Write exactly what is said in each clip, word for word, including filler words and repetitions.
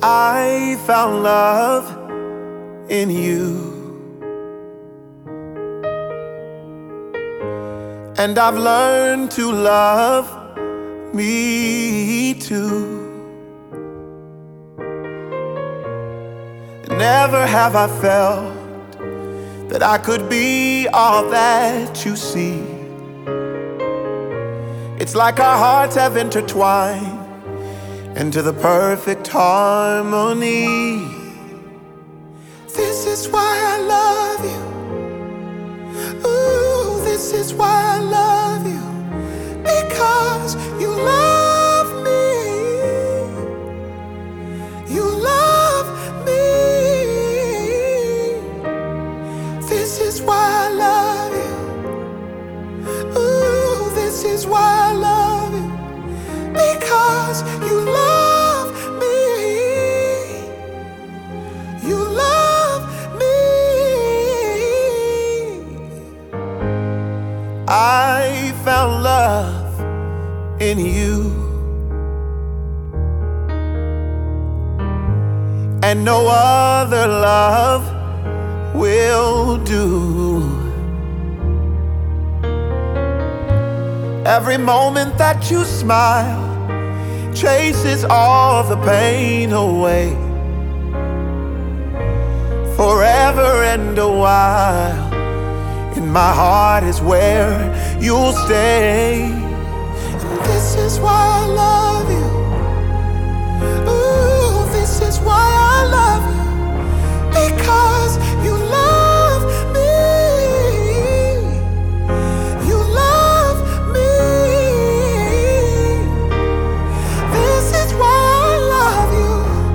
I found love in you, and I've learned to love me too. Never have I felt that I could be all that you see. It's like our hearts have intertwined into the perfect harmony. This is why I love you. Ooh, this is why I love you. Because you love me. You love me. This is why I love you. Ooh, this is why I love you. Because you love me. You love me. I found love in you, and no other love will do. Every moment that you smile chases all the pain away. Forever and a while, in my heart is where you'll stay. And this is why I love you. Ooh, this is why I love you. Because you love me. You love me. This is why I love you.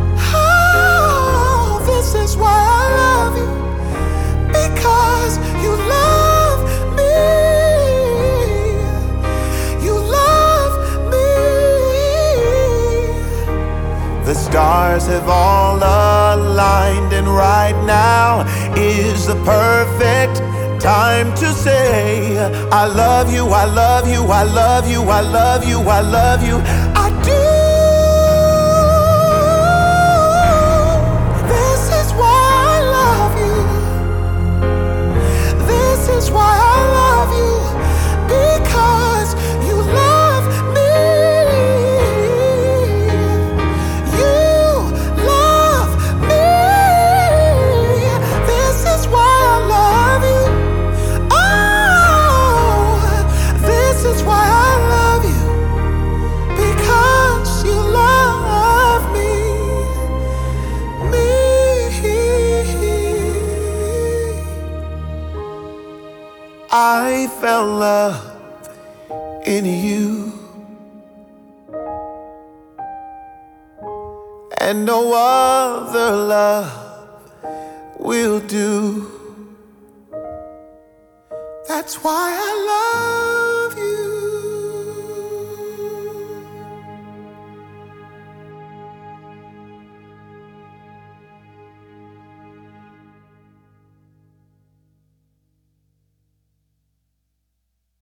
Oh, this is why I love you. Because you love me. You love me. The stars have all aligned, and right now is the perfect time to say I love you, I love you, I love you, I love you, I love you, I do. This is why I love you. This is why I love you. Because you love me. You love me. This is why I love you. Oh, this is why I love you. Because you love me. Me. I found love in you, and no other love will do. That's why I love